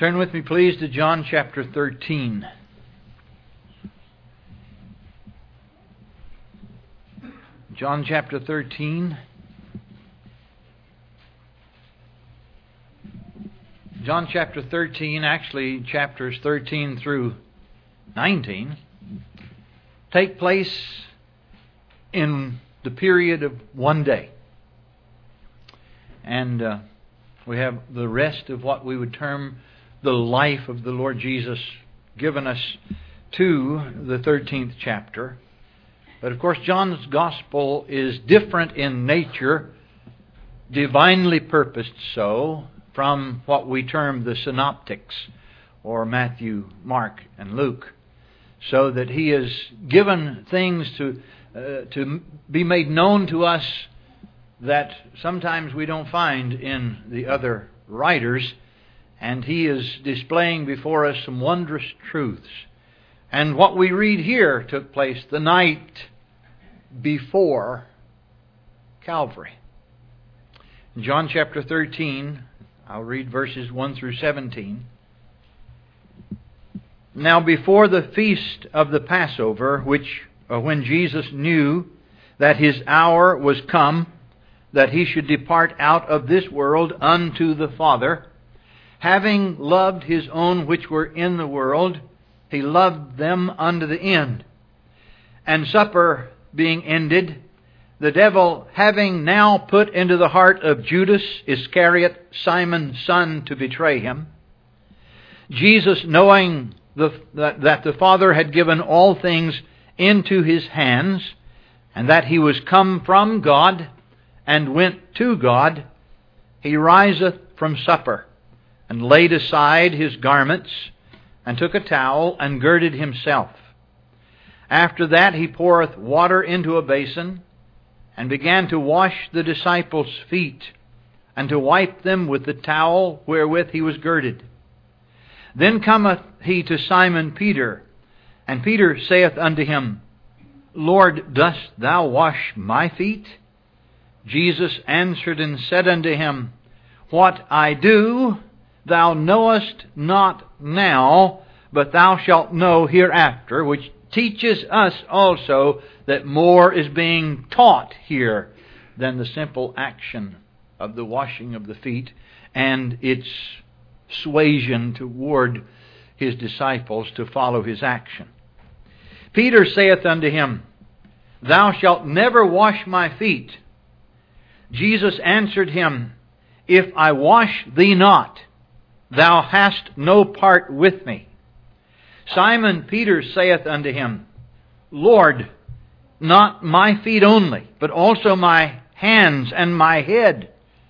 Turn with me, please, to John chapter 13. John chapter 13. John chapter 13, actually chapters 13 through 19, take place in the period of one day. And we have the rest of what we would term the life of the Lord Jesus given us to the 13th chapter. But of course, John's Gospel is different in nature, divinely purposed so, from what we term the synoptics, or Matthew, Mark, and Luke, so that he has given things to be made known to us that sometimes we don't find in the other writers, and he is displaying before us some wondrous truths. And what we read here took place the night before Calvary. In John chapter 13, I'll read verses 1 through 17. Now before the feast of the Passover, when Jesus knew that his hour was come, that he should depart out of this world unto the Father, having loved his own which were in the world, he loved them unto the end. And supper being ended, the devil having now put into the heart of Judas Iscariot, Simon's son, to betray him, Jesus, knowing that the Father had given all things into his hands, and that he was come from God and went to God, he riseth from supper, and laid aside his garments, and took a towel, and girded himself. After that he poureth water into a basin, and began to wash the disciples' feet, and to wipe them with the towel wherewith he was girded. Then cometh he to Simon Peter, and Peter saith unto him, Lord, dost thou wash my feet? Jesus answered and said unto him, What I do thou knowest not now, but thou shalt know hereafter, which teaches us also that more is being taught here than the simple action of the washing of the feet and its suasion toward his disciples to follow his action. Peter saith unto him, Thou shalt never wash my feet. Jesus answered him, If I wash thee not, thou hast no part with me. Simon Peter saith unto him, Lord, not my feet only, but also my hands and my head.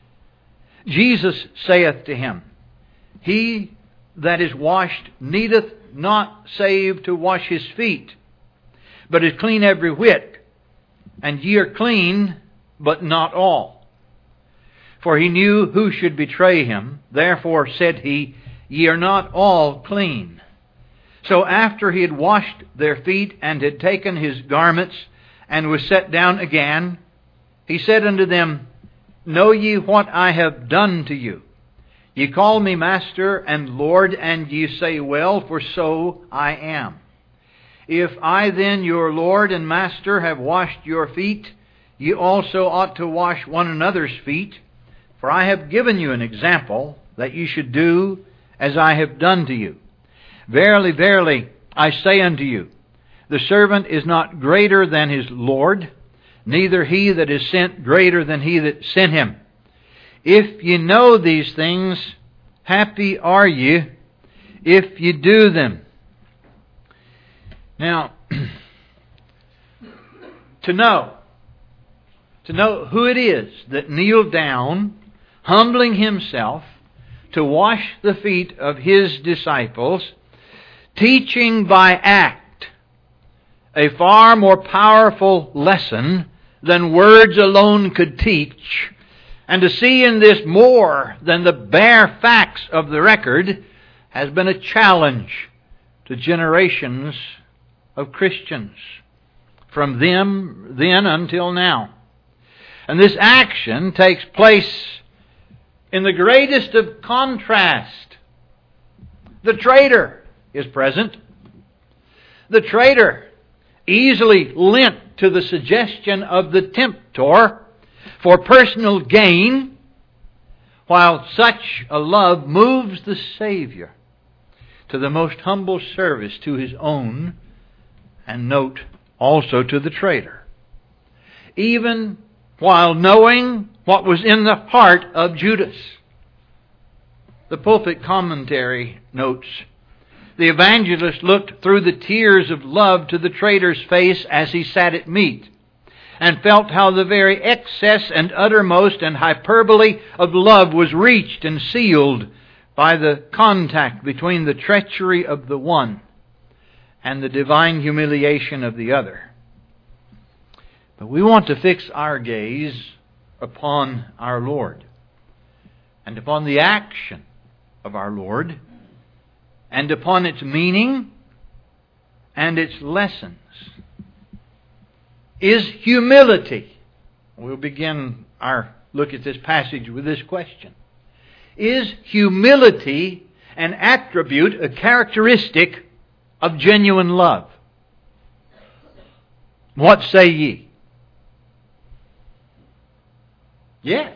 Jesus saith to him, He that is washed needeth not save to wash his feet, but is clean every whit. And ye are clean, but not all. For he knew who should betray him. Therefore said he, Ye are not all clean. So after he had washed their feet, and had taken his garments, and was set down again, he said unto them, Know ye what I have done to you? Ye call me Master and Lord, and ye say, Well, for so I am. If I then, your Lord and Master, have washed your feet, ye also ought to wash one another's feet. For I have given you an example, that ye should do as I have done to you. Verily, verily, I say unto you, the servant is not greater than his Lord, neither he that is sent greater than he that sent him. If ye know these things, happy are ye, if ye do them. Now, to know who it is that kneeled down, humbling himself, to wash the feet of his disciples, teaching by act, a far more powerful lesson than words alone could teach, and to see in this more than the bare facts of the record, has been a challenge to generations of Christians, from them then until now. And this action takes place in the greatest of contrast The traitor is present. The traitor easily lent to the suggestion of the tempter for personal gain, while such a love moves the Savior to the most humble service to His own, and note, also to the traitor. Even while knowing what was in the heart of Judas. The pulpit commentary notes, the evangelist looked through the tears of love to the traitor's face as he sat at meat, and felt how the very excess and uttermost and hyperbole of love was reached and sealed by the contact between the treachery of the one and the divine humiliation of the other. But we want to fix our gaze upon our Lord, and upon the action of our Lord, and upon its meaning and its lessons. Is humility, we'll begin our look at this passage with this question, is humility an attribute, a characteristic of genuine love? What say ye? Yes.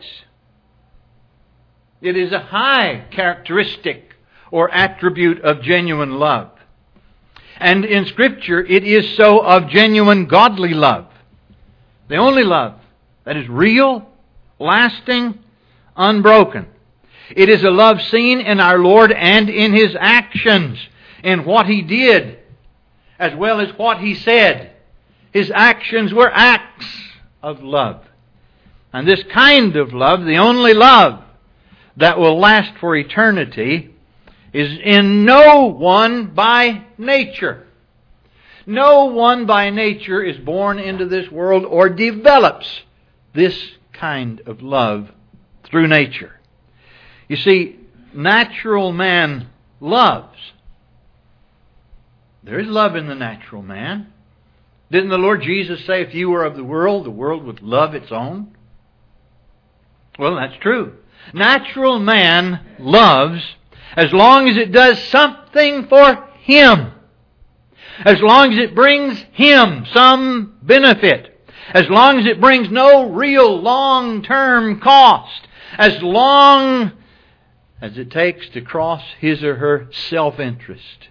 It is a high characteristic or attribute of genuine love. And in Scripture, it is so of genuine godly love. The only love that is real, lasting, unbroken. It is a love seen in our Lord and in His actions, in what He did, as well as what He said. His actions were acts of love. And this kind of love, the only love that will last for eternity, is in no one by nature. No one by nature is born into this world or develops this kind of love through nature. You see, natural man loves. There is love in the natural man. Didn't the Lord Jesus say, if you were of the world would love its own? Well, that's true. Natural man loves as long as it does something for him. As long as it brings him some benefit. As long as it brings no real long-term cost. As long as it takes to cross his or her self-interest.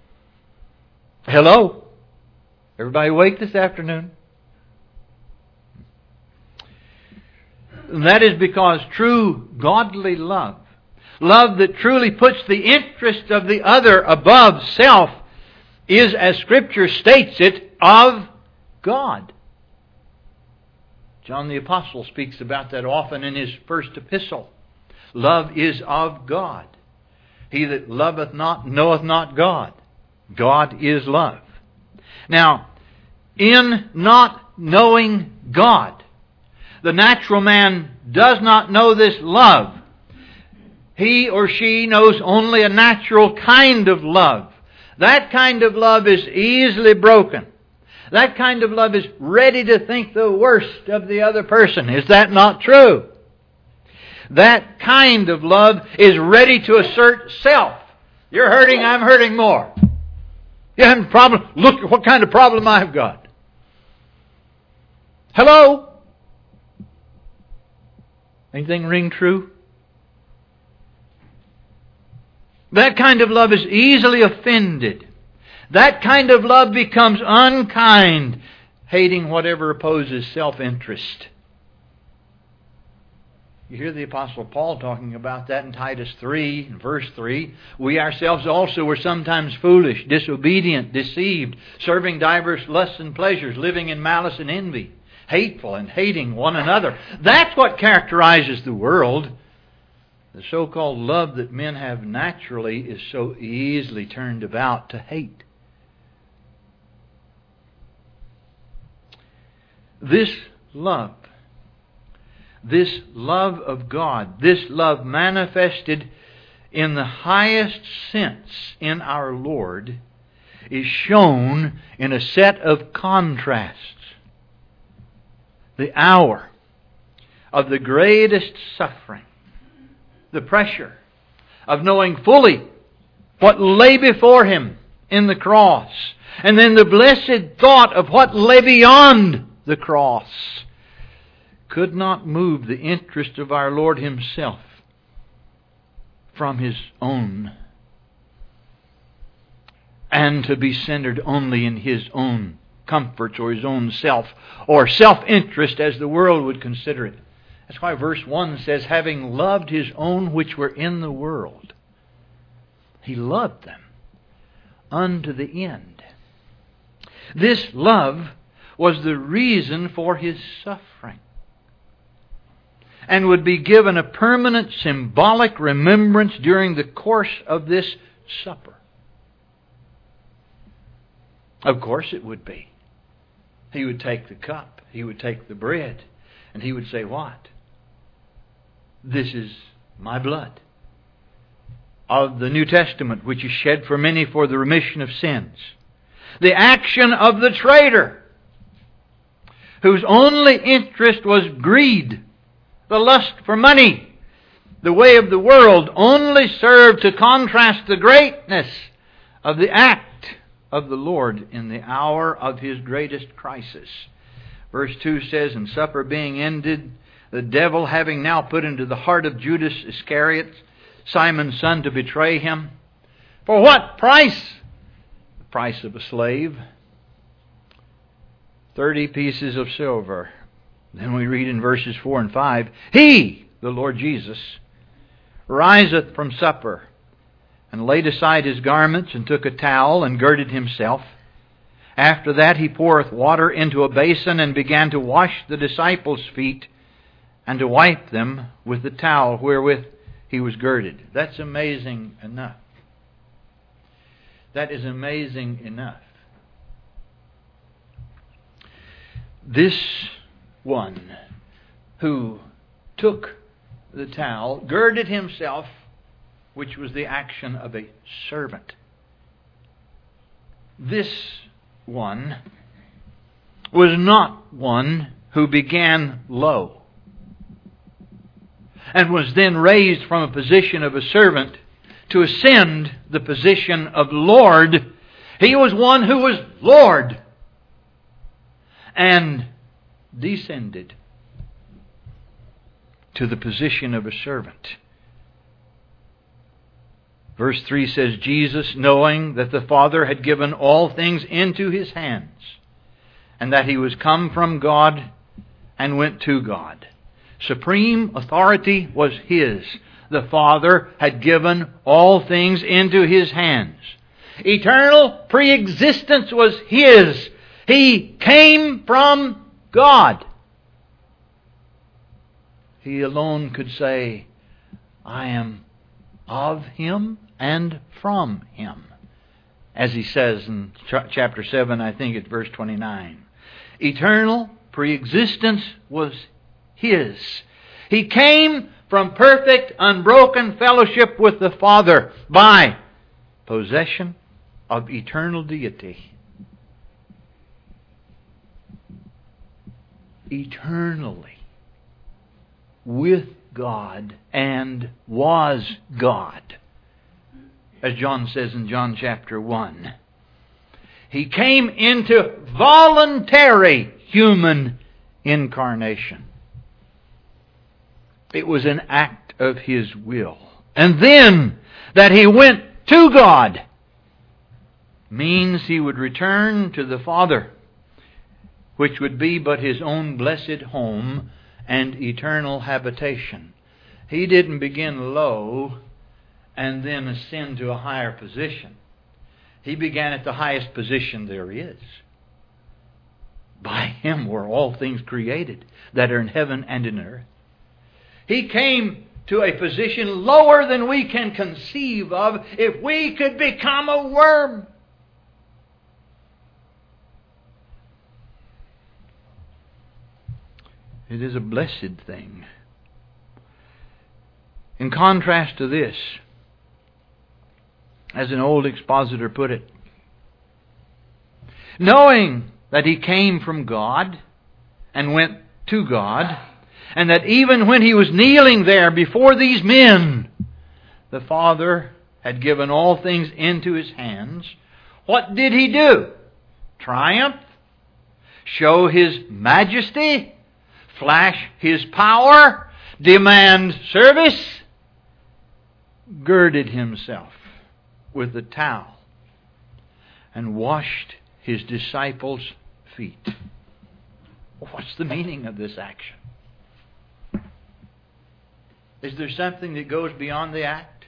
Hello? Everybody awake this afternoon? And that is because true godly love, love that truly puts the interest of the other above self, is, as Scripture states it, of God. John the Apostle speaks about that often in his first epistle. Love is of God. He that loveth not knoweth not God. God is love. Now, in not knowing God, the natural man does not know this love. He or she knows only a natural kind of love. That kind of love is easily broken. That kind of love is ready to think the worst of the other person. Is that not true? That kind of love is ready to assert self. You're hurting, I'm hurting more. You have a problem? Look at what kind of problem I've got. Hello? Anything ring true? That kind of love is easily offended. That kind of love becomes unkind, hating whatever opposes self-interest. You hear the Apostle Paul talking about that in Titus 3, verse 3. We ourselves also were sometimes foolish, disobedient, deceived, serving divers lusts and pleasures, living in malice and envy, hateful and hating one another. That's what characterizes the world. The so-called love that men have naturally is so easily turned about to hate. This love of God, this love manifested in the highest sense in our Lord, is shown in a set of contrasts. The hour of the greatest suffering, the pressure of knowing fully what lay before Him in the cross, and then the blessed thought of what lay beyond the cross, could not move the interest of our Lord Himself from His own, and to be centered only in His own comforts or His own self, or self-interest as the world would consider it. That's why verse 1 says, having loved His own which were in the world, He loved them unto the end. This love was the reason for His suffering, and would be given a permanent symbolic remembrance during the course of this supper. Of course it would be. He would take the cup, He would take the bread, and He would say, what? This is my blood of the New Testament, which is shed for many for the remission of sins. The action of the traitor, whose only interest was greed, the lust for money, the way of the world, only served to contrast the greatness of the act of the Lord in the hour of His greatest crisis. Verse 2 says, and supper being ended, the devil having now put into the heart of Judas Iscariot, Simon's son, to betray Him. For what price? The price of a slave. 30 pieces of silver. Then we read in verses 4 and 5, He, the Lord Jesus, riseth from supper, and laid aside His garments, and took a towel, and girded Himself. After that He poureth water into a basin, and began to wash the disciples' feet, and to wipe them with the towel wherewith He was girded. That's amazing enough. That is amazing enough. This one who took the towel, girded himself, which was the action of a servant. This one was not one who began low and was then raised from a position of a servant to ascend the position of Lord. He was one who was Lord and descended to the position of a servant. Verse 3 says, Jesus, knowing that the Father had given all things into His hands, and that He was come from God and went to God. Supreme authority was His. The Father had given all things into His hands. Eternal pre-existence was His. He came from God. He alone could say, I am of Him and from Him. As He says in chapter 7, I think it's verse 29. Eternal pre-existence was His. He came from perfect, unbroken fellowship with the Father by possession of eternal deity. Eternally with God and was God. As John says in John chapter 1. He came into voluntary human incarnation. It was an act of His will. And then that He went to God means He would return to the Father, which would be but His own blessed home and eternal habitation. He didn't begin low and then ascend to a higher position. He began at the highest position there is. By Him were all things created that are in heaven and in earth. He came to a position lower than we can conceive of if we could become a worm. It is a blessed thing. In contrast to this, as an old expositor put it, knowing that He came from God and went to God, and that even when He was kneeling there before these men, the Father had given all things into His hands, what did He do? Triumph? Show His majesty? Flash His power? Demand service? Girded Himself with a towel and washed His disciples' feet. What's the meaning of this action? Is there something that goes beyond the act?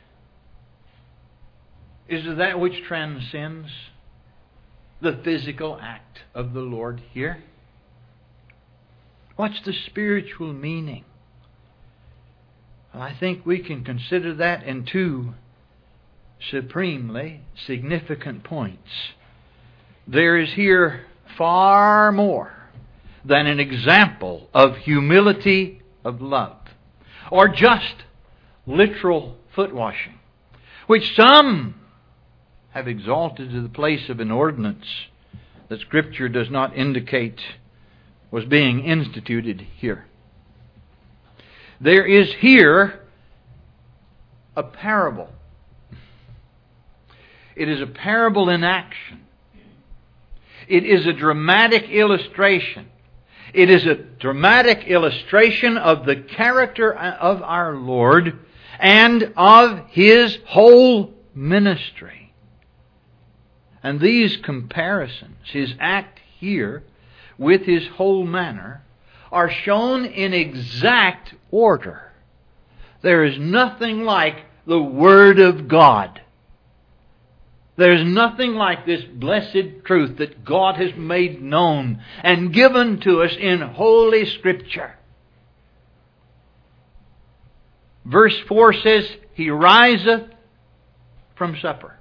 Is there that which transcends the physical act of the Lord here? What's the spiritual meaning? Well, I think we can consider that in two supremely significant points. There is here far more than an example of humility of love, or just literal foot washing, which some have exalted to the place of an ordinance that Scripture does not indicate was being instituted here. There is here a parable. It is a parable in action. It is a dramatic illustration. It is a dramatic illustration of the character of our Lord and of His whole ministry. And these comparisons, His act here with His whole manner, are shown in exact order. There is nothing like the Word of God. There is nothing like this blessed truth that God has made known and given to us in Holy Scripture. Verse 4 says, He riseth from supper.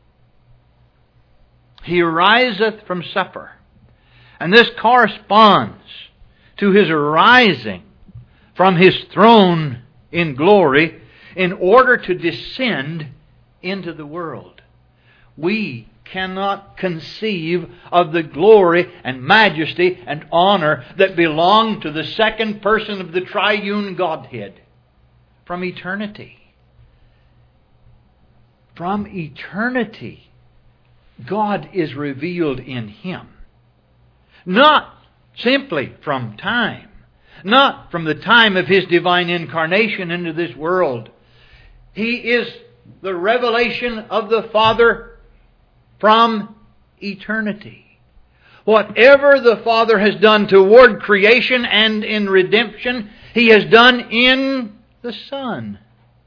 He riseth from supper. And this corresponds to His arising from His throne in glory in order to descend into the world. We cannot conceive of the glory and majesty and honor that belong to the second person of the triune Godhead from eternity. From eternity, God is revealed in Him. Not simply from time. Not from the time of His divine incarnation into this world. He is the revelation of the Father from eternity. Whatever the Father has done toward creation and in redemption, He has done in the Son.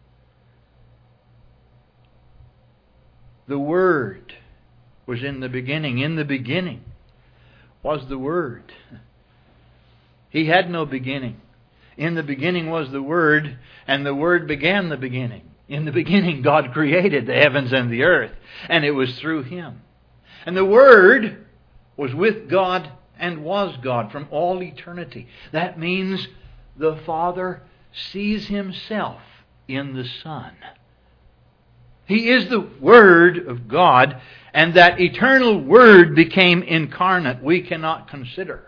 The Word was in the beginning. In the beginning was the Word. He had no beginning. In the beginning was the Word, and the Word began the beginning. In the beginning, God created the heavens and the earth, and it was through Him. And the Word was with God and was God from all eternity. That means the Father sees Himself in the Son. He is the Word of God, and that eternal Word became incarnate. We cannot consider.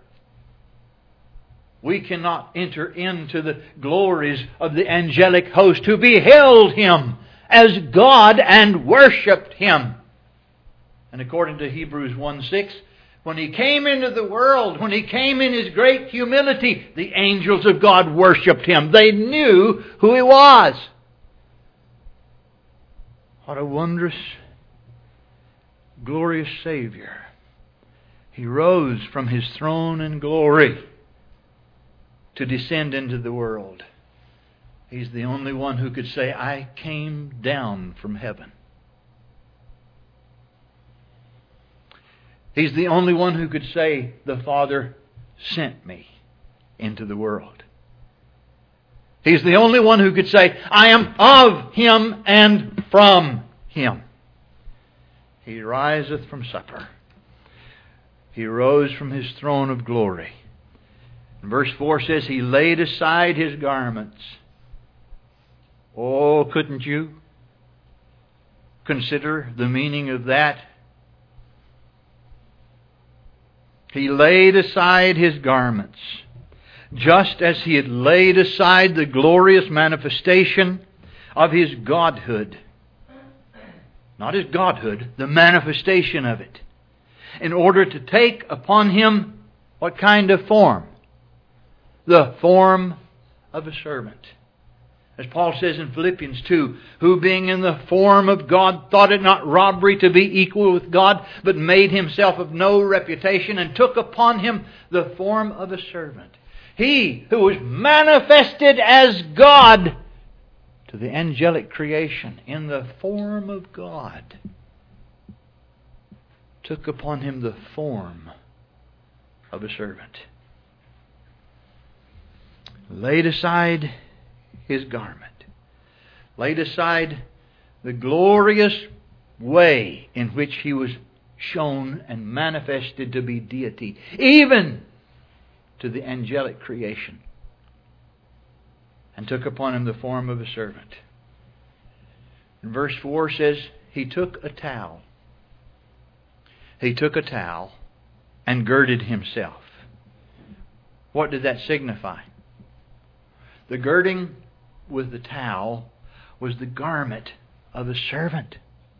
We cannot enter into the glories of the angelic host who beheld Him as God and worshipped Him. And according to Hebrews 1:6, when He came into the world, when He came in His great humility, the angels of God worshipped Him. They knew who He was. What a wondrous, glorious Savior. He rose from His throne in glory to descend into the world. He's the only one who could say, I came down from heaven. He's the only one who could say, the Father sent me into the world. He's the only one who could say, I am of Him and from Him. He riseth from supper. He rose from His throne of glory. Verse 4 says, He laid aside His garments. Oh, couldn't you consider the meaning of that? He laid aside His garments, just as He had laid aside the glorious manifestation of His Godhood. not His Godhood, the manifestation of it, in order to take upon Him what kind of form? The form of a servant. As Paul says in Philippians 2, who being in the form of God thought it not robbery to be equal with God, but made Himself of no reputation and took upon Him the form of a servant. He who was manifested as God to the angelic creation in the form of God took upon Him the form of a servant. Laid aside His garment. Laid aside the glorious way in which He was shown and manifested to be deity, even to the angelic creation, and took upon Him the form of a servant. And verse 4 says, He took a towel. He took a towel and girded Himself. What did that signify? The girding with the towel was the garment of a servant.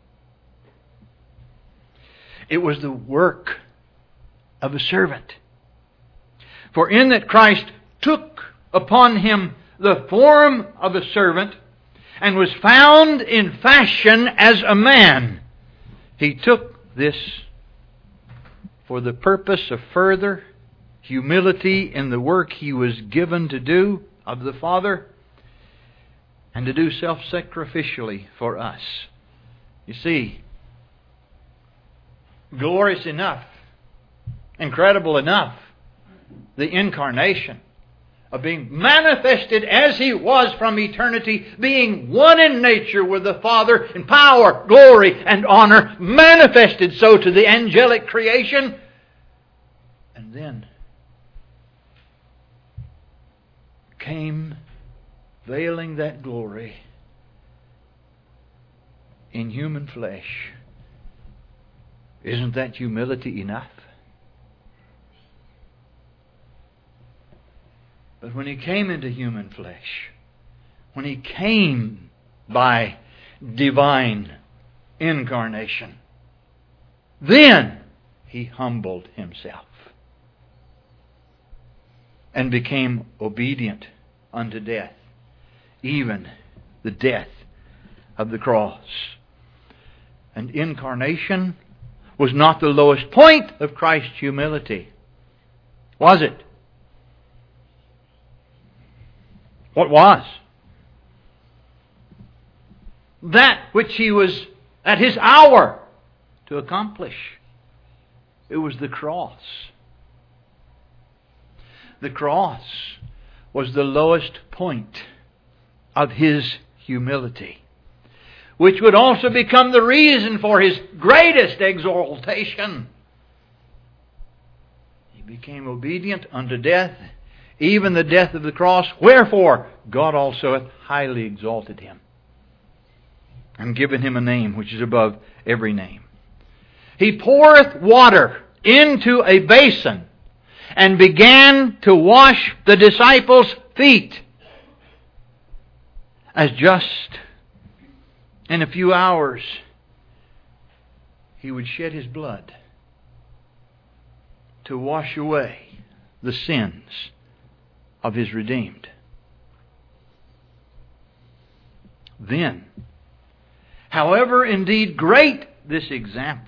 It was the work of a servant. For in that Christ took upon Him the form of a servant and was found in fashion as a man, He took this for the purpose of further humility in the work He was given to do of the Father, and to do self-sacrificially for us. You see, glorious enough, incredible enough, the incarnation of being manifested as He was from eternity, being one in nature with the Father in power, glory, and honor, manifested so to the angelic creation, and then came veiling that glory in human flesh. Isn't that humility enough? But when He came into human flesh, when He came by divine incarnation, then He humbled Himself and became obedient unto death, even the death of the cross. And incarnation was not the lowest point of Christ's humility, was it? What was? That which He was at His hour to accomplish. It was the cross. The cross was the lowest point of His humility, which would also become the reason for His greatest exaltation. He became obedient unto death, even the death of the cross. Wherefore God also hath highly exalted Him, and given Him a name which is above every name. He poureth water into a basin, and began to wash the disciples' feet, as just in a few hours He would shed His blood to wash away the sins of His redeemed. Then, however indeed great this example,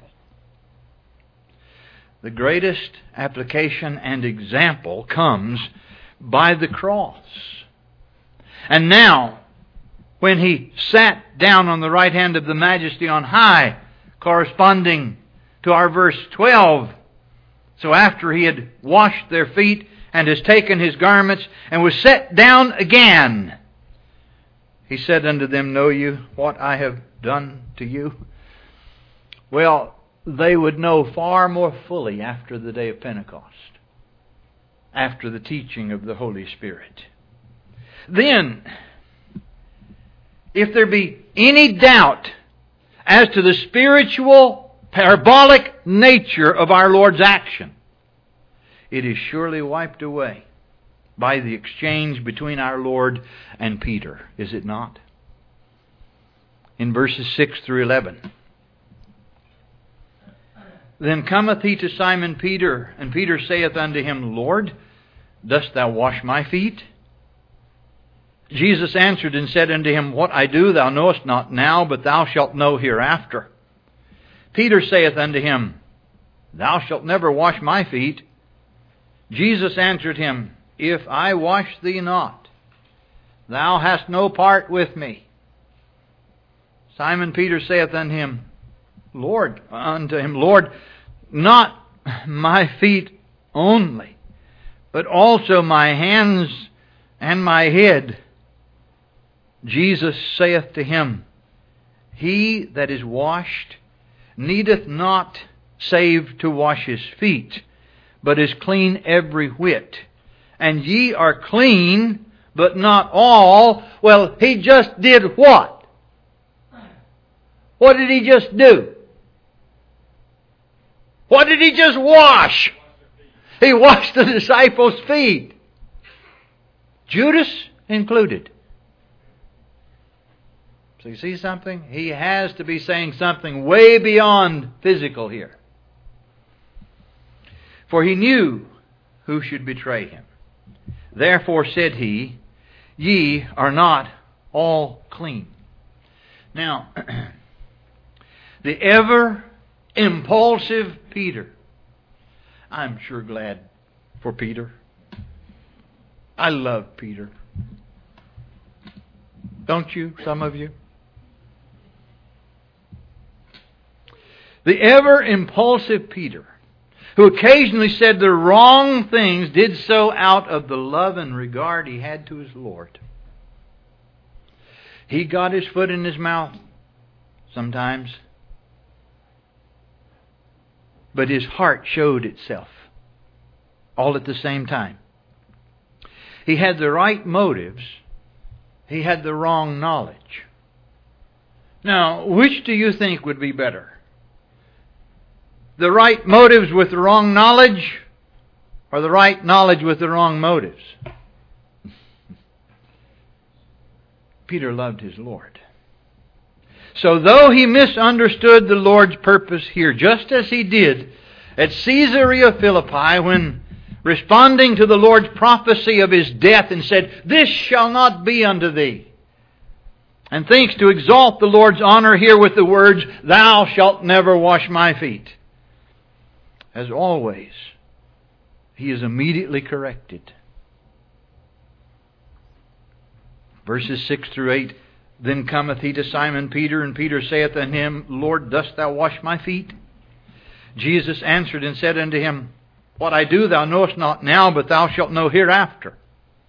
the greatest application and example comes by the cross. And now, when He sat down on the right hand of the Majesty on high, corresponding to our verse 12, so after He had washed their feet and has taken His garments and was set down again, He said unto them, Know you what I have done to you? Well, they would know far more fully after the day of Pentecost, after the teaching of the Holy Spirit. Then, if there be any doubt as to the spiritual, parabolic nature of our Lord's action, it is surely wiped away by the exchange between our Lord and Peter, is it not? In verses 6 through 11, Then cometh he to Simon Peter, and Peter saith unto him, Lord, dost thou wash my feet? Jesus answered and said unto him, What I do thou knowest not now, but thou shalt know hereafter. Peter saith unto him, Thou shalt never wash my feet. Jesus answered him, If I wash thee not, thou hast no part with me. Simon Peter saith unto him, Lord, not my feet only, but also my hands and my head. Jesus saith to him, He that is washed needeth not save to wash his feet, but is clean every whit. And ye are clean, but not all. Well, he just did what? What did he just do? What did he just wash? He washed the disciples' feet. Judas included. So you see something? He has to be saying something way beyond physical here. For he knew who should betray him. Therefore said he, Ye are not all clean. Now, the ever impulsive Peter. I'm sure glad for Peter. I love Peter. Don't you, some of you? The ever impulsive Peter, who occasionally said the wrong things, did so out of the love and regard he had to his Lord. He got his foot in his mouth sometimes, but his heart showed itself all at the same time. He had the right motives. He had the wrong knowledge. Now, which do you think would be better? The right motives with the wrong knowledge, or the right knowledge with the wrong motives? Peter loved his Lord. So though he misunderstood the Lord's purpose here, just as he did at Caesarea Philippi when responding to the Lord's prophecy of his death and said, This shall not be unto thee, and thinks to exalt the Lord's honor here with the words, Thou shalt never wash my feet. As always, he is immediately corrected. Verses 6 through 8, Then cometh he to Simon Peter, and Peter saith unto him, Lord, dost thou wash my feet? Jesus answered and said unto him, What I do thou knowest not now, but thou shalt know hereafter.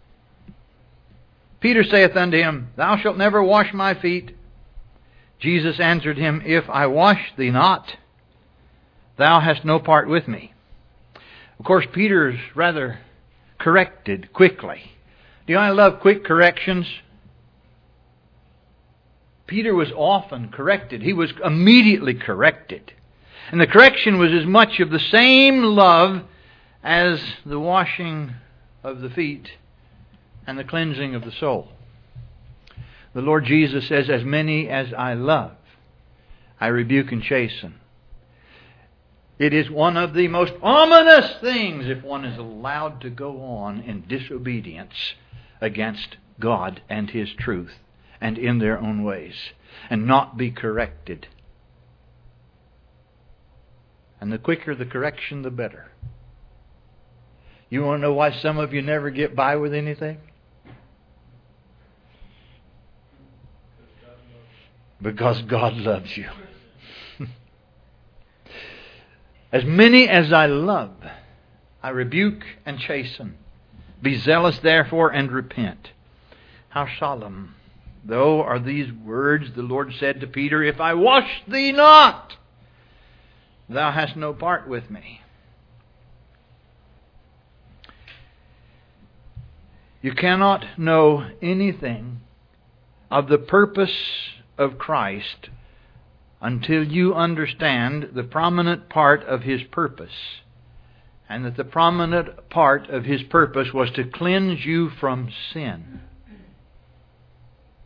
Peter saith unto him, Thou shalt never wash my feet. Jesus answered him, If I wash thee not, thou hast no part with me. Of course, Peter's rather corrected quickly. Do you know I love quick corrections? Peter was often corrected. He was immediately corrected. And the correction was as much of the same love as the washing of the feet and the cleansing of the soul. The Lord Jesus says, As many as I love, I rebuke and chasten. It is one of the most ominous things if one is allowed to go on in disobedience against God and His truth and in their own ways and not be corrected. And the quicker the correction, the better. You want to know why some of you never get by with anything? Because God loves you. As many as I love, I rebuke and chasten. Be zealous therefore and repent. How solemn, though, are these words the Lord said to Peter, If I wash thee not, thou hast no part with me. You cannot know anything of the purpose of Christ until you understand the prominent part of His purpose, and that the prominent part of His purpose was to cleanse you from sin.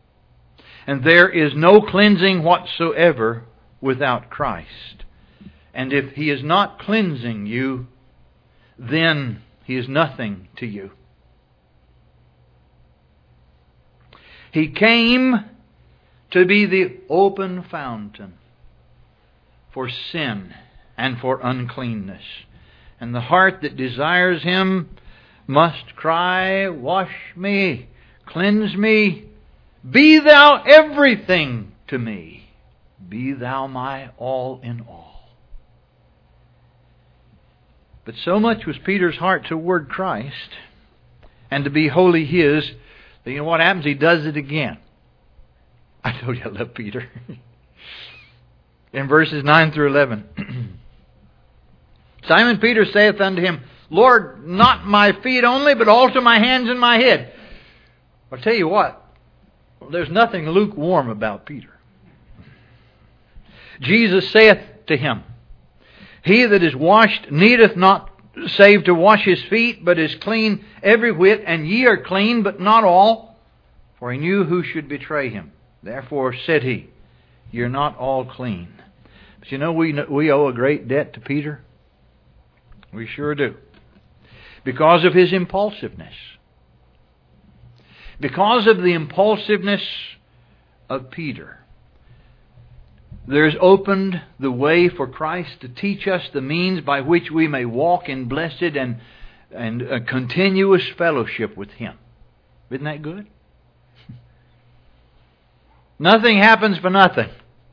And there is no cleansing whatsoever without Christ. And if He is not cleansing you, then He is nothing to you. He came to be the open fountain for sin and for uncleanness. And the heart that desires Him must cry, "Wash me, cleanse me, be Thou everything to me. Be Thou my all in all." But so much was Peter's heart toward Christ and to be wholly His, that you know what happens? He does it again. I told you I love Peter. In verses 9 through 11. Simon Peter saith unto Him, "Lord, not my feet only, but also my hands and my head." I'll tell you what, there's nothing lukewarm about Peter. Jesus saith to him, "He that is washed needeth not save to wash his feet, but is clean every whit, and ye are clean, but not all." For he knew who should betray him. Therefore said he, "You're not all clean." But you know, we owe a great debt to Peter. We sure do. Because of his impulsiveness. Because of the impulsiveness of Peter, there's opened the way for Christ to teach us the means by which we may walk in blessed and a continuous fellowship with Him. Isn't that good? Nothing happens for nothing.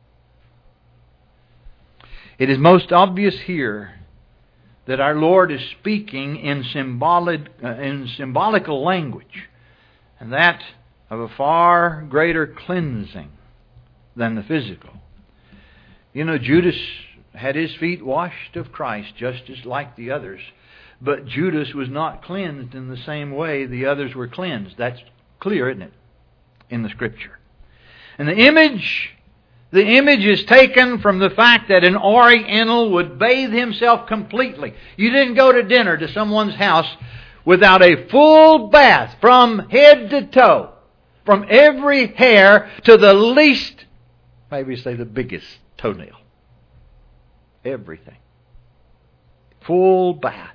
It is most obvious here that our Lord is speaking in symbolical language, and that of a far greater cleansing than the physical. You know, Judas had his feet washed of Christ just as like the others, but Judas was not cleansed in the same way the others were cleansed. That's clear, isn't it, in the Scripture? And the image is taken from the fact that an Oriental would bathe himself completely. You didn't go to dinner to someone's house without a full bath from head to toe, from every hair to the least, maybe say the biggest toenail. Everything. Full bath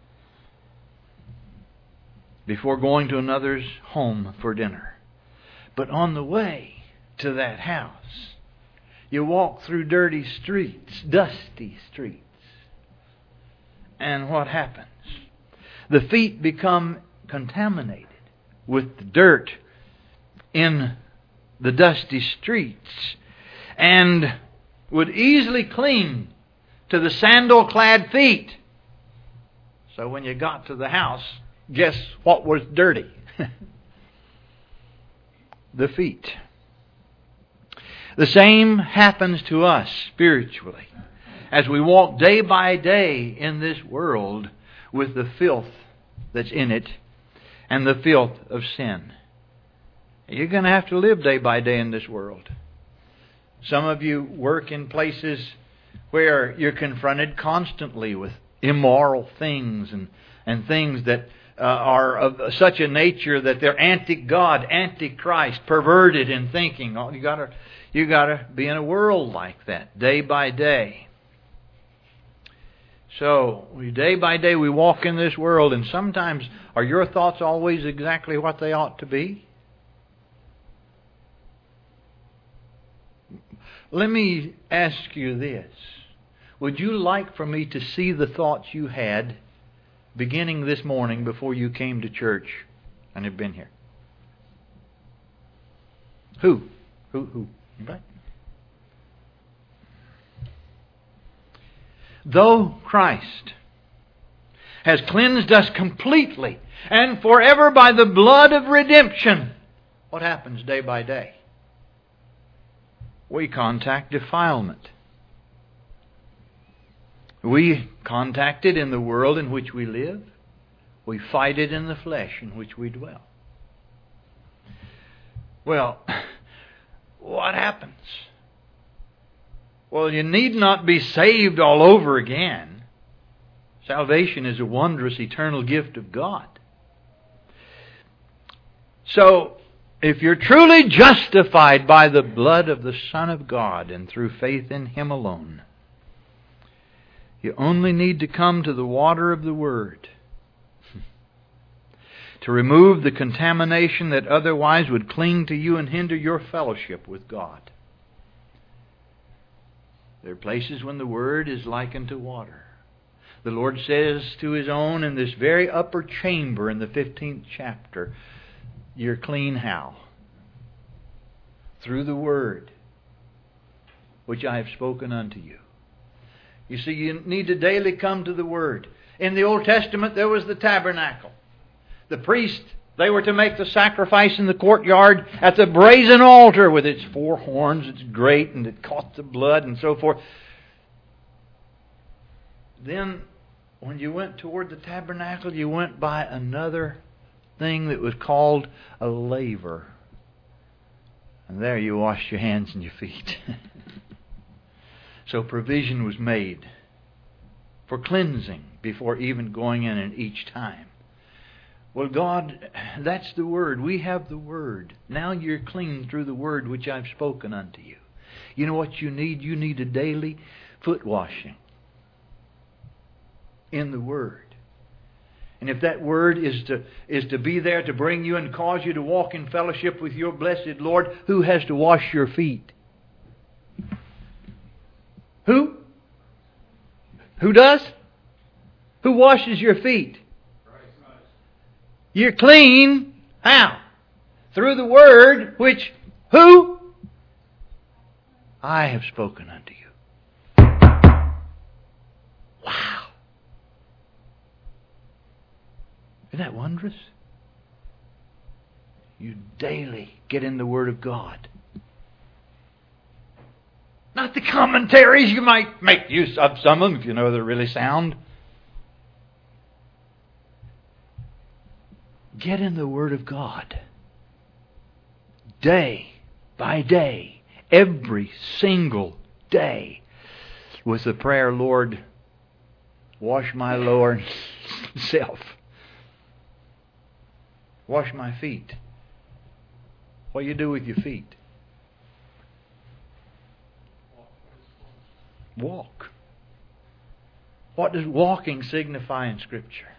before going to another's home for dinner. But on the way to that house, you walk through dirty streets, dusty streets. And what happens? The feet become contaminated with dirt in the dusty streets and would easily cling to the sandal-clad feet. So when you got to the house, guess what was dirty? The feet. The same happens to us spiritually as we walk day by day in this world with the filth that's in it and the filth of sin. You're going to have to live day by day in this world. Some of you work in places where you're confronted constantly with immoral things and things that are of such a nature that they're anti-God, anti-Christ, perverted in thinking. Oh, you got to be in a world like that day by day. So, day by day we walk in this world, and sometimes are your thoughts always exactly what they ought to be? Let me ask you this. Would you like for me to see the thoughts you had beginning this morning before you came to church and have been here? Who? Anybody? Though Christ has cleansed us completely and forever by the blood of redemption, what happens day by day? We contact defilement. We contact it in the world in which we live. We fight it in the flesh in which we dwell. Well, what happens? Well, you need not be saved all over again. Salvation is a wondrous eternal gift of God. So, if you're truly justified by the blood of the Son of God and through faith in Him alone, You only need to come to the water of the Word to remove the contamination that otherwise would cling to you and hinder your fellowship with God. There are places when the Word is likened to water. The Lord says to His own in this very upper chamber in the 15th chapter, "You're clean how? Through the Word which I have spoken unto you." You see, you need to daily come to the Word. In the Old Testament, there was the tabernacle. The priest, they were to make the sacrifice in the courtyard at the brazen altar with its 4 horns, its great, and it caught the blood and so forth. Then, when you went toward the tabernacle, you went by another thing that was called a laver. And there you washed your hands and your feet. So provision was made for cleansing before even going in each time. Well, God, that's the Word. We have the Word. Now you're clean through the Word which I've spoken unto you. You know what you need? You need a daily foot washing in the Word. And if that Word is to be there to bring you and cause you to walk in fellowship with your blessed Lord, who has to wash your feet? Who? Who does? Who washes your feet? You're clean. How? Through the Word which who? I have spoken unto you. Wow. Isn't that wondrous? You daily get in the Word of God. Not the commentaries. You might make use of some of them if you know they're really sound. Get in the Word of God. Day by day. Every single day. With the prayer, Lord, wash my lower self. Wash my feet. What do you do with your feet? Walk. What does walking signify in Scripture?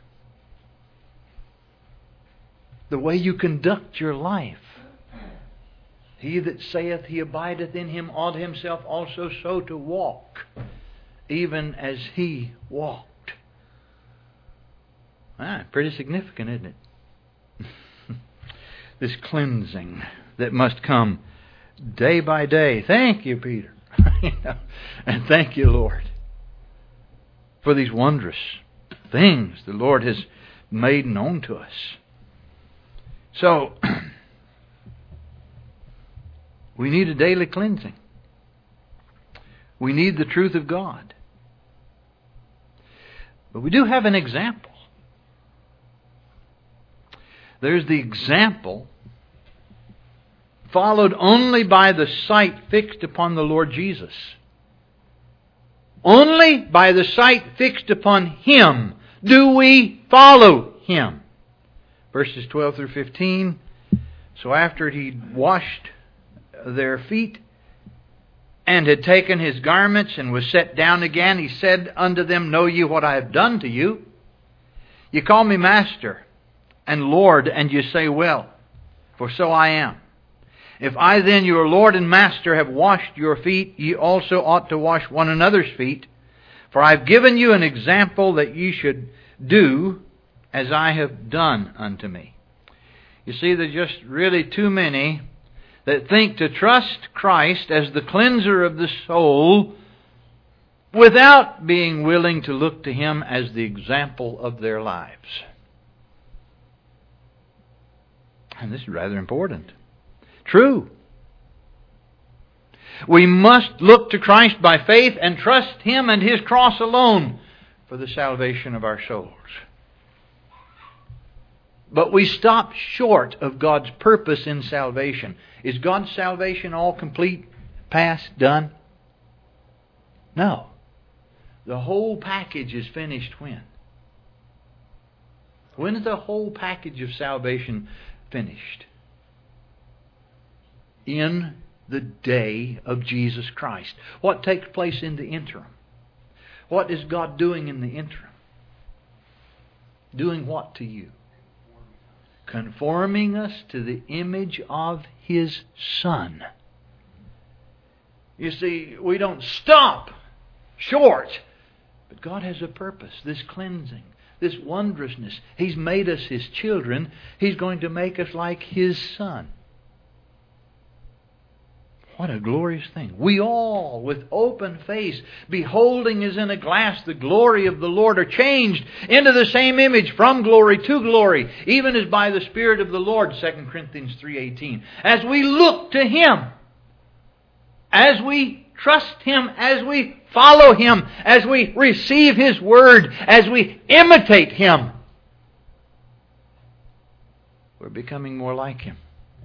The way you conduct your life. He that saith he abideth in him ought himself also so to walk, even as he walked. Pretty significant, isn't it? This cleansing that must come day by day. Thank you, Peter. And thank you, Lord, for these wondrous things the Lord has made known to us. So, we need a daily cleansing. We need the truth of God. But we do have an example. There's the example followed only by the sight fixed upon the Lord Jesus. Only by the sight fixed upon Him do we follow Him. Verses 12 through 15. So after He'd washed their feet and had taken His garments and was set down again, He said unto them, Know ye what I have done to you? You call me Master and Lord, and you say, Well, for so I am. If I then, your Lord and Master, have washed your feet, ye also ought to wash one another's feet. For I have given you an example that ye should do as I have done unto me. You see, there's just really too many that think to trust Christ as the cleanser of the soul without being willing to look to Him as the example of their lives. And this is rather important. True. We must look to Christ by faith and trust Him and His cross alone for the salvation of our souls. But we stop short of God's purpose in salvation. Is God's salvation all complete, past, done? No. The whole package is finished when? When is the whole package of salvation finished? In the day of Jesus Christ. What takes place in the interim? What is God doing in the interim? Doing what to you? Conforming us to the image of His Son. You see, we don't stop short. But God has a purpose. This cleansing, this wondrousness. He's made us His children. He's going to make us like His Son. What a glorious thing. We all, with open face, beholding as in a glass the glory of the Lord, are changed into the same image from glory to glory, even as by the Spirit of the Lord, 2 Corinthians 3:18. As we look to Him, as we trust Him, as we follow Him, as we receive His Word, as we imitate Him, we're becoming more like Him.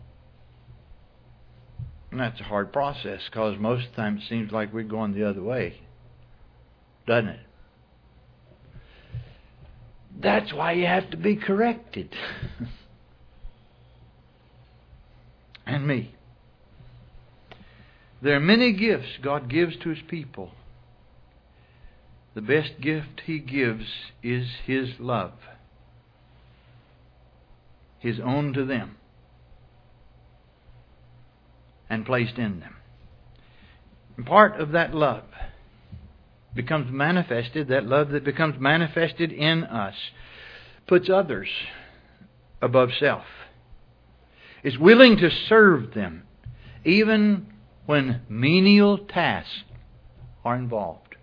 And that's a hard process, because most of the time it seems like we're going the other way. Doesn't it? That's why you have to be corrected. And me. There are many gifts God gives to His people. The best gift He gives is His love. His own to them. And placed in them. And part of that love becomes manifested, that love that becomes manifested in us, puts others above self. Is willing to serve them, even when menial tasks are involved.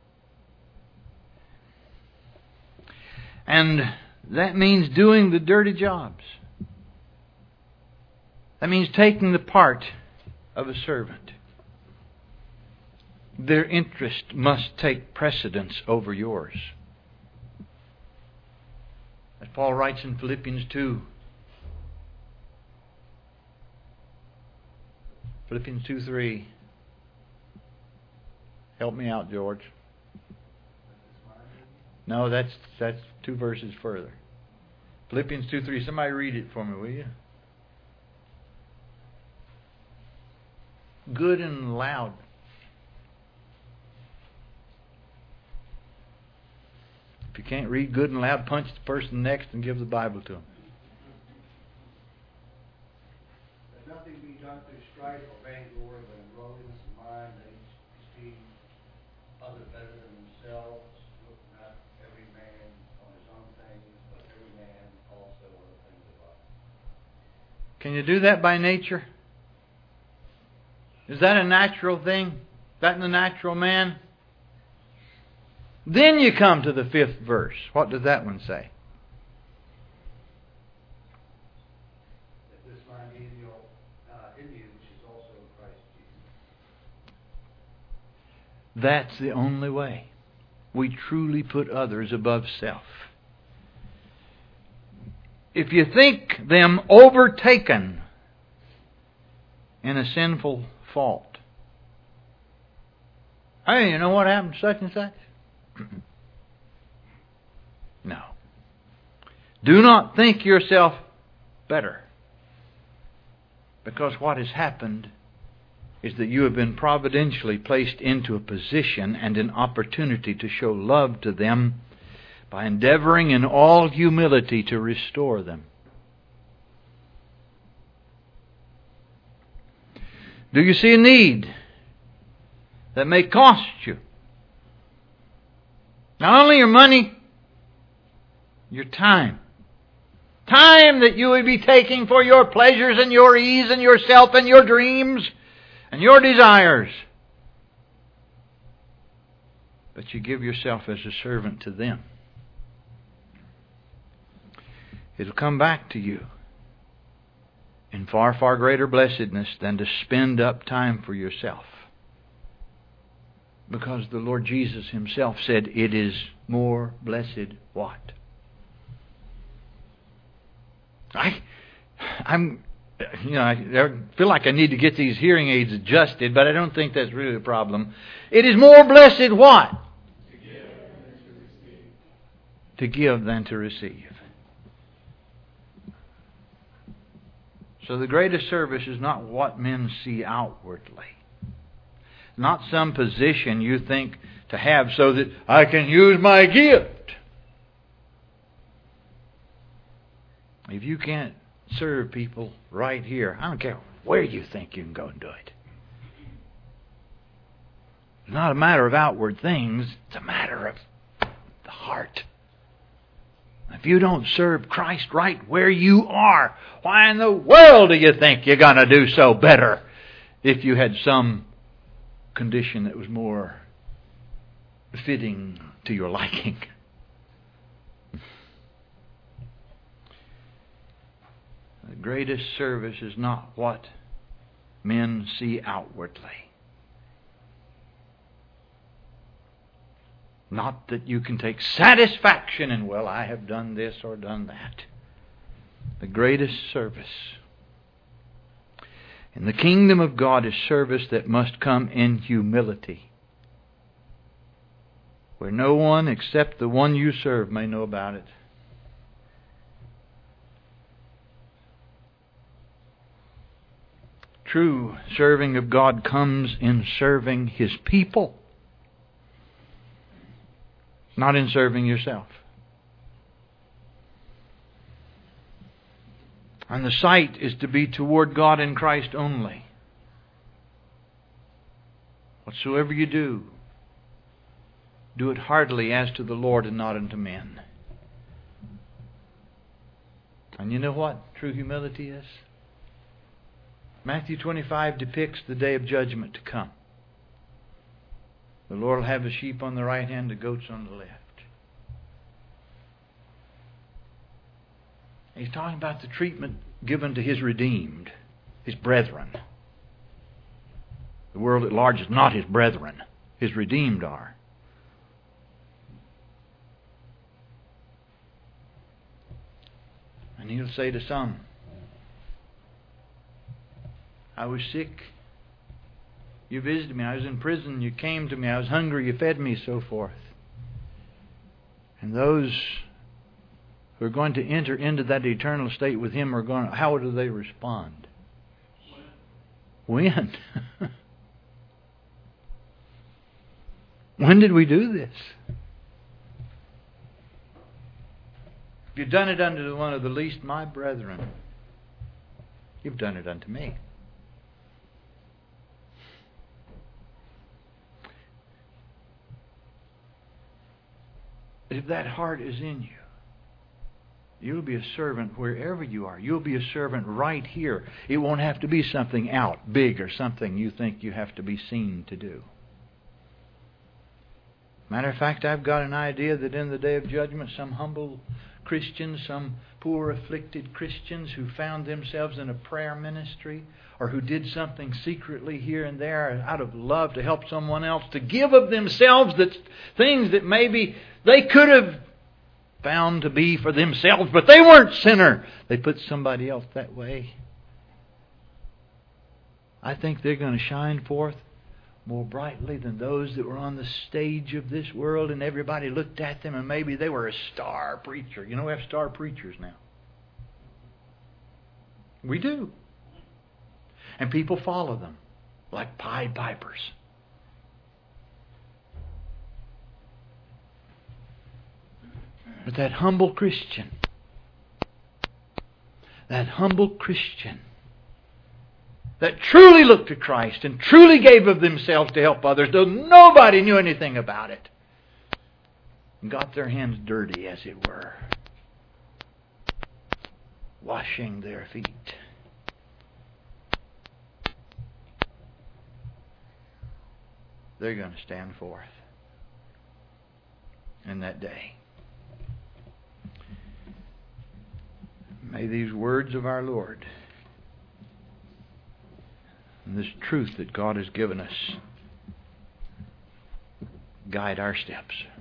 And that means doing the dirty jobs. That means taking the part of a servant. Their interest must take precedence over yours. As Paul writes in Philippians 2. Philippians 2:3. Help me out, George. No, that's 2 verses further. Philippians 2:3. Somebody read it for me, will you? Good and loud. If you can't read good and loud, punch the person next and give the Bible to them. Let nothing be done through strife or vainglory, but in lowliness of mind, they esteem others better than themselves. Look not every man on his own things, but every man also on the things of others. Can you do that by nature? Is that a natural thing? Is that in the natural man? Then you come to the 5th verse. What does that one say? That this mind be in you, which is also in Christ Jesus. That's the only way we truly put others above self. If you think them overtaken in a sinful fault. Hey, you know what happened to such and such? No. Do not think yourself better. Because what has happened is that you have been providentially placed into a position and an opportunity to show love to them by endeavoring in all humility to restore them. Do you see a need that may cost you not only your money, your time? Time that you would be taking for your pleasures and your ease and yourself and your dreams and your desires. But you give yourself as a servant to them. It'll come back to you in far, far greater blessedness than to spend up time for yourself. Because the Lord Jesus Himself said, it is more blessed what? I feel like I need to get these hearing aids adjusted, but I don't think that's really a problem. It is more blessed what? To give than to receive. So the greatest service is not what men see outwardly. Not some position you think to have so that I can use my gift. If you can't serve people right here, I don't care where you think you can go and do it. It's not a matter of outward things. It's a matter of the heart. If you don't serve Christ right where you are, why in the world do you think you're going to do so better if you had some condition that was more fitting to your liking? The greatest service is not what men see outwardly. Not that you can take satisfaction in, well, I have done this or done that. The greatest service in the kingdom of God is service that must come in humility, where no one except the one you serve may know about it. True serving of God comes in serving His people, not in serving yourself. And the sight is to be toward God in Christ only. Whatsoever you do, do it heartily as to the Lord and not unto men. And you know what true humility is? Matthew 25 depicts the day of judgment to come. The Lord will have the sheep on the right hand, the goats on the left. He's talking about the treatment given to His redeemed, His brethren. The world at large is not His brethren. His redeemed are. And He'll say to some, I was sick, you visited me. I was in prison, you came to me. I was hungry, you fed me, so forth. And those who are going to enter into that eternal state with Him are going to, how do they respond? When? When did we do this? If you've done it unto one of the least my brethren, you've done it unto me. If that heart is in you, you'll be a servant wherever you are. You'll be a servant right here. It won't have to be something out, big, or something you think you have to be seen to do. Matter of fact, I've got an idea that in the day of judgment, some humble Christians, some poor afflicted Christians who found themselves in a prayer ministry, or who did something secretly here and there out of love to help someone else, to give of themselves that things that maybe they could have found to be for themselves, but they weren't sinner. They put somebody else that way. I think they're going to shine forth more brightly than those that were on the stage of this world and everybody looked at them and maybe they were a star preacher. You know, we have star preachers now. We do. And people follow them like Pied Pipers. But that humble Christian that truly looked to Christ and truly gave of themselves to help others, though nobody knew anything about it, and got their hands dirty, as it were, washing their feet. They're going to stand forth in that day. May these words of our Lord and this truth that God has given us guide our steps.